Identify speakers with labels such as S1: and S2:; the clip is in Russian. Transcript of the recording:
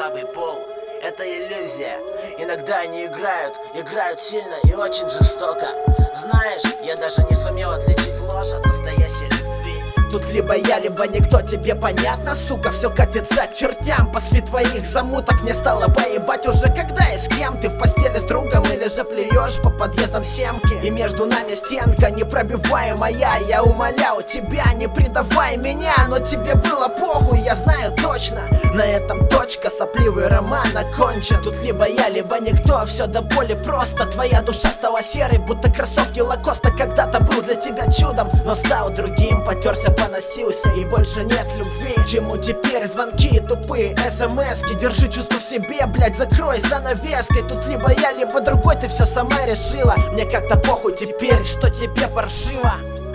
S1: слабый пол. Это иллюзия. Иногда они играют сильно и очень жестоко. Знаешь, я даже не сумел отличить ложь от настоящей любви.
S2: Тут либо я, либо никто, тебе понятно, сука? Все катится к чертям после твоих замуток. Мне стало поебать уже, когда и с кем. Ты в постели с другом или же плюешь по подъездам семки. И между нами стенка непробиваемая. Я умоляю тебя, не предавай меня. Но тебе было похуй, я знаю точно. На этом точка, сопливый роман окончен. Тут либо я, либо никто, все до боли просто. Твоя душа стала серой, будто кроссовки Лакоста. Когда-то был для тебя чудом, но стал другим. Потерся, поносился и больше нет любви. Чему теперь звонки и тупые смски? Держи чувство в себе, блять, закрой занавеской. Тут либо я, либо другой, ты все сама решила. Мне как-то похуй теперь, что тебе паршиво.